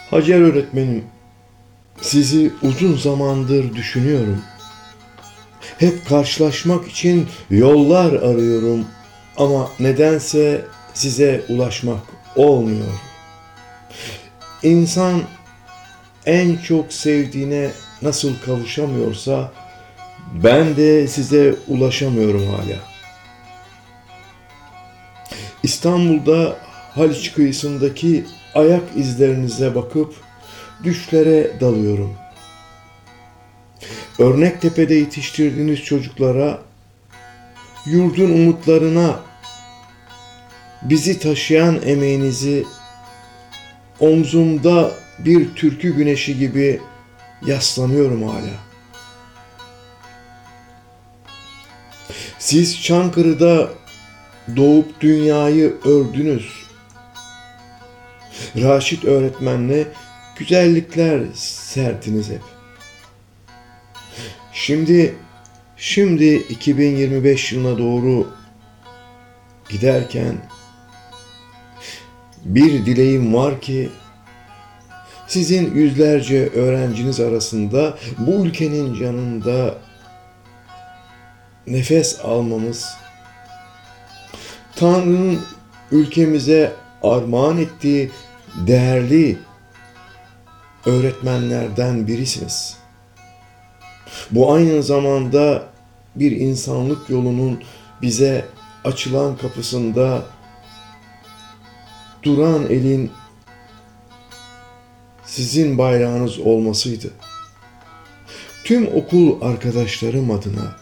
Hacer öğretmenim, sizi uzun zamandır düşünüyorum. Hep karşılaşmak için yollar arıyorum ama nedense size ulaşmak olmuyor. İnsan en çok sevdiğine nasıl kavuşamıyorsa ben de size ulaşamıyorum hala. İstanbul'da Haliç kıyısındaki ayak izlerinize bakıp düşlere dalıyorum. Örnektepe'de yetiştirdiğiniz çocuklara, yurdun umutlarına bizi taşıyan emeğinizi omzumda bir türkü güneşi gibi yaslanıyorum hala. Siz Çankırı'da doğup dünyayı ördünüz. Raşit öğretmenle güzellikler serdiniz hep. Şimdi 2025 yılına doğru giderken bir dileğim var ki sizin yüzlerce öğrenciniz arasında bu ülkenin canında nefes almamız, Tanrı'nın ülkemize armağan ettiği değerli öğretmenlerden birisiniz. Bu aynı zamanda bir insanlık yolunun bize açılan kapısında duran elin sizin bayrağınız olmasıydı. Tüm okul arkadaşlarım adına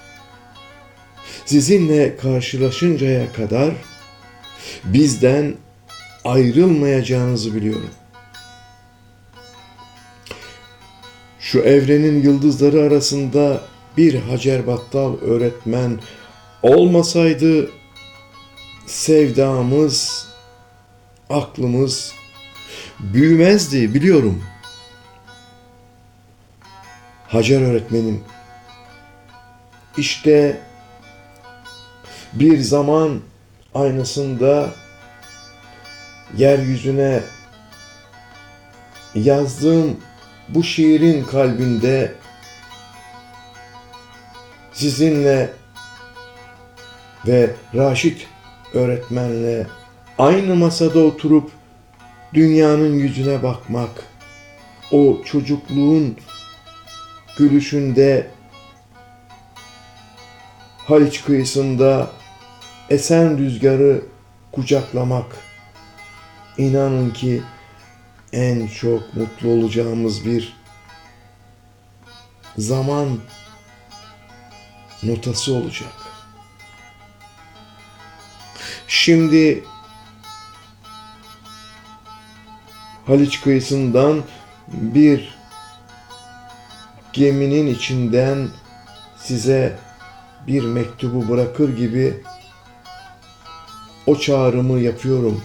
sizinle karşılaşıncaya kadar bizden ayrılmayacağınızı biliyorum. Şu evrenin yıldızları arasında bir Hacer Battal öğretmen olmasaydı sevdamız, aklımız büyümezdi biliyorum. Hacer öğretmenim, işte bir zaman aynasında yeryüzüne yazdığım bu şiirin kalbinde sizinle ve Raşit öğretmenle aynı masada oturup dünyanın yüzüne bakmak, o çocukluğun gülüşünde Haliç kıyısında esen rüzgarı kucaklamak, inanın ki en çok mutlu olacağımız bir zaman notası olacak. Şimdi Haliç kıyısından bir geminin içinden size bir mektubu bırakır gibi o çağrımı yapıyorum.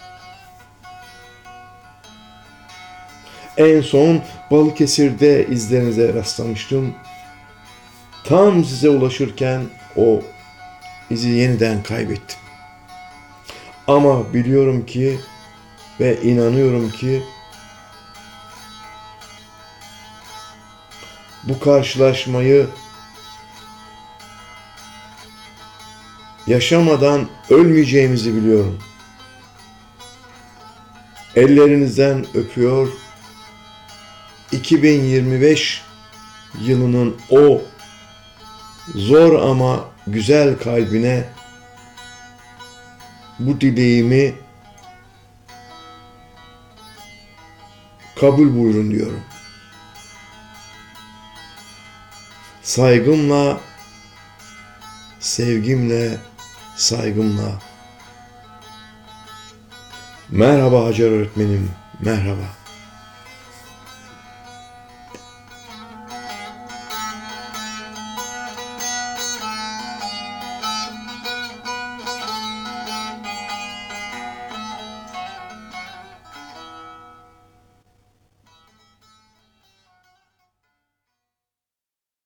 En son Balıkesir'de izlerinize rastlamıştım. Tam size ulaşırken o izi yeniden kaybettim. Ama biliyorum ki ve inanıyorum ki bu karşılaşmayı yaşamadan ölmeyeceğimizi biliyorum. Ellerinizden öpüyor. 2025 yılının o zor ama güzel kalbine bu dileğimi kabul buyurun diyorum. Saygımla, sevgimle, saygımla. Merhaba Hacer öğretmenim, merhaba.